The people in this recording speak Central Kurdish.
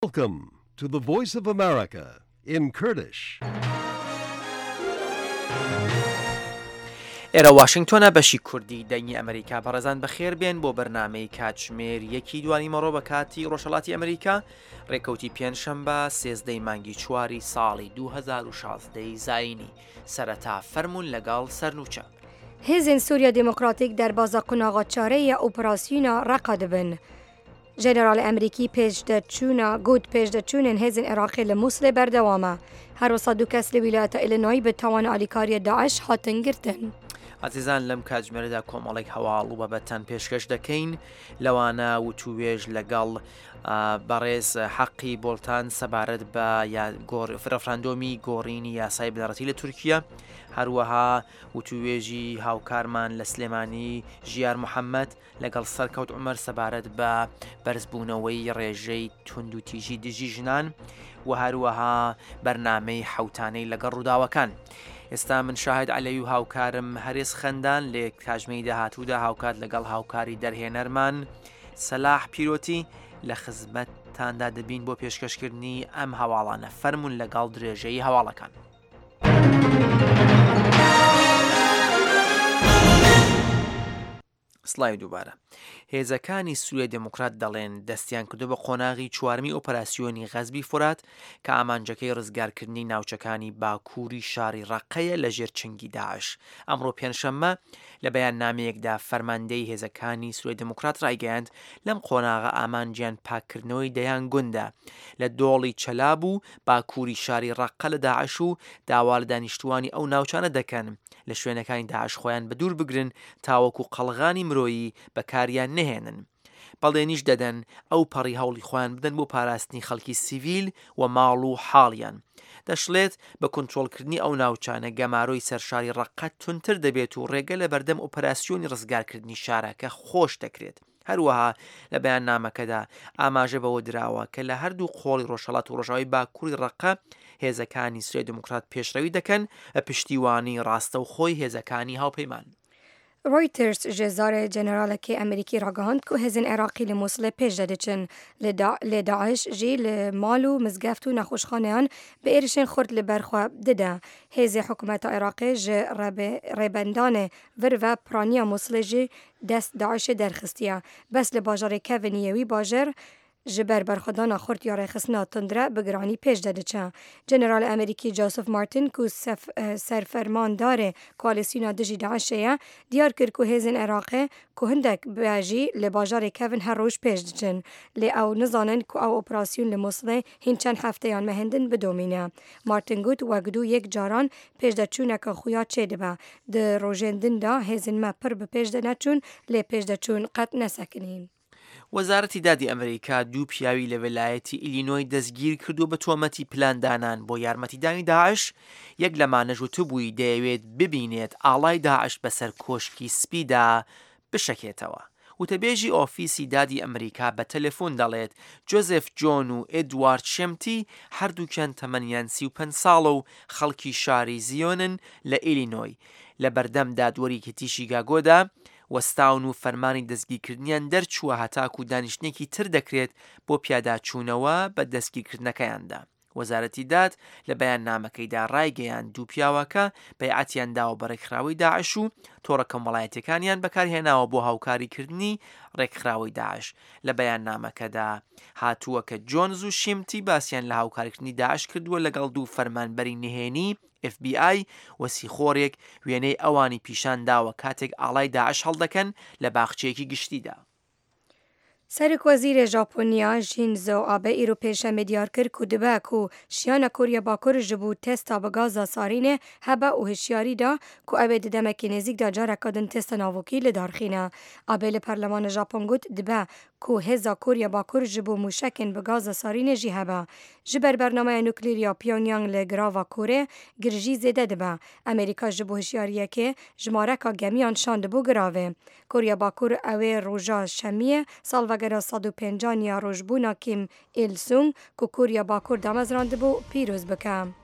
Welcome to the Voice of America in Kurdish. ئێرە واشنگتۆنە بەشی کوردی دەنگی ئەمریکا بەڕێزان بەخێر بێن بۆ بەرنامەی کاتژمێر یەکی دوانی مەڕۆ بە کاتی ڕۆژهەڵاتی ئەمریکا ڕێکەوتی پێنجشەمبە 13 مانگی چواری ساڵی 2016 زاینی سەرەتا فەرموون لەگەڵ سەرنووچە. هێزن سووریا دموکراتیک دەربازە قوناغەچارەیە ئوپراسیۆنە ڕقا دەبن. ژێنەرال ئەمریکی گوت پێشدەچوونن هێزن عێراقی لە مووسڵێ بەردەوامە. هەروەسا دوو کەس لە ویلایەتە ئیلینۆی بەتاوان ئالیکاریە داعش هاتن گرتن. ئازیزان لەم کاتژمێرەدا کۆمەڵێک هەواڵ و بەبەتەن پێشکەش دەکەین لەوانە وتووێژ لەگەڵ بەڕێز حەقی بۆڵتان سەبارەت بە ڕەفراندۆمی گۆڕینی یاسای بنەڕەتی لە تورکیا، هەروەها وتووێژی هاوکارمان لە سلێمانی ژیار محەممەد لەگەڵ سەرکەوت عومەر سەبارەت بە بەرزبوونەوەی ڕێژەی تونند و تیژی دژی ژنان و هەروەها بەرنامەی حەوتانەی لەگەڵ ڕووداوەکان. ئێستا من شاهد عەلەوی و هاوکارم هەرێز خەندان لە کاتژمێری داهاتوودا هاوکات لەگەڵ هاوکاری دەرهێنەرمان سەلاح پیرۆتی لە خزمەتتاندا دەبین بۆ پێشکەشکردنی ئەم هەواڵانە. فەرموون لەگەڵ درێژەی هەواڵەکان. سڵای دووبارە. هێزەکانی سووریا دموکرات دەڵێن دەستیان کردو بە قۆناغی چوارمی ئۆپەراسیۆنی غەزبی فورات کە ئامانجەکەی ڕزگارکردنی ناوچەکانی باکووری شاری ڕەقەیە لە ژێر چنگی داعش. ئەمڕۆ پێنجشەممە لە بەیاننامەیەکدا فەرماندەی هێزەکانی سووریا دموکرات ڕایگەیاند لەم قۆناغە ئامانجیان پاکردنەوەی دەیان گوندە لە دۆڵی چەلاب و باکووری شاری ڕەقە لە داعش و داوا لە دانیشتوانی ئەو ناوچانە دەکەن لە شوێنەکانی داعش خۆیان بەدوور بگرن تاوەکو قەڵغانی مرۆیی بەکاریان نهێنن. بەڵێنیش دەدەن ئەو پەڕی هەوڵی خۆیان بدەن بۆ پاراستنی خەڵکی سیڤیل و ماڵ و حاڵیان. دەشڵێت بە کۆنتڕۆڵکردنی ئەو ناوچانە گەمارۆی سەرشاری ڕەقەت تونتر دەبێت و ڕێگە لە بەردەم ئۆپەراسیۆنی ڕزگارکردنی شارەکە خۆش دەکرێت. هەروەها لە بەیاننامەکەدا ئاماژە بەوە دراوە کە لە هەردوو قۆڵی ڕۆژهەڵات و ڕۆژاوی باکووری ڕەقە هێزەکانی سووریا دموکرات پێشڕەوی دەکەن بە پشتیوانی ڕاستەوخۆی هێزەکانی هاوپەیمان. رویترز جێزارە جەنەرالەکەی ئەمریکی ڕاگەهاند کە هێزن عێراقی لە مووسڵێ پێش دەدەچن لە داعش ژی لە ماڵ و مزگەفت و نەخۆشخانەیان بە ئێرشێن خورد لە بەرخوا دەدا. هێزی حکوومەتە عێراقی ji ڕێبەندانê vir ve piraniya مووسڵê jî dest Daişê derxistiye. Bes li bajarê Keviniyê wî bajar ji ber berxwedana xurt ya rêxistina tundre bi giranî pêş dediçe. General Emerîkî Joseph Martin ku serfermandarê koalîsyona dijî Daişê ye diyar kir ku hêzên Iraqê ku hindek bejî li bajarê Kevin her roj pêş diçin. Lê ew nizanin ku ew operasyon li Mosulê hîn çend hefteyan mehindin bidomîne. Martin got wekdû yek caran pêşdeçûneka xuya çê dibe. Di rojên din de hêzên me pir bi pêş de neçûn lê pêşdeçûn qet nesekinîn. وەزارەتی دادی ئەمریکا دوو پیاوی لە ویلایەتی ئیلینۆی دەستگیر کردو بە تۆمەتی پلاندانان بۆ یارمەتیدانی داعش. یەک لەمانەش وتبووی دەیەوێت ببینێت ئاڵای داعش بەسەر کۆشکی سپیدا بشەکێتەوە. وتەبێژی ئۆفیسی دادی ئەمریکا بە تەلەفۆن دەڵێت جۆزف جۆن و ئێدوارد شێمتی هەردووکیان تەمەنیان 35 ساڵە و خەڵکی شاری زیۆنن لە ئیلینۆی. لە بەردەم دادوەریکەتی شیکاگۆدا وەستاون و فەرمانی دەستگیرکردنیان دەرچووە هەتاکو دانیشتێکی تر دەکرێت بۆ پیاداچوونەوە بە دەستگیرکردنەکەیاندا. وەزارەتی داد لە بەیاننامەکەیدا ڕایگەیان دوو پیاوەکە بەیعەتیان داوە بە ڕێکخراوەی داعش و تۆڕە کۆمەڵایەتیەکانیان بەکارهێناوە بۆ هاوکاریکردنی ڕێکخراوەی داعش. لە بەیاننامەکەدا هاتووە کە جۆنز و شیمتی باسییان لە هاوکاریکردنی داعش کردووە لەگەڵ دوو فەرمانبەری نهێنی FBI وەسیخۆرێک وێنەی ئەوانی پیشان داوە کاتێک ئاڵای داعش هەڵدەکەن لە باخچەیەکی گشتیدا. Serokvazîrê Japoniya Shinzo Abe îro pêşemê diyar kir ku dibe ku şiyana Korya Bakur ji bo testa bi gaza sarînê hebe û hişyarî da ku ew ê di demekî nêzik de careka din testa navokî li darxîne. Abe li Perlemana Japon got dibe ku hêza Korya Bakur ji bo mûşekên bi gaza sarînê jî hebe. Ji ber bernameya nukleeriya Pyongyang li Grava Korê girjî zêde dibe. Amerîka ji bo hişyariyekê ji mareka gemiyan şandibû giravê. Korya Bakur ew ê roja şemiyê salvegera 150 rojbûna Kim Il-sung ku Korya Bakur damezrandibû pîroz bike.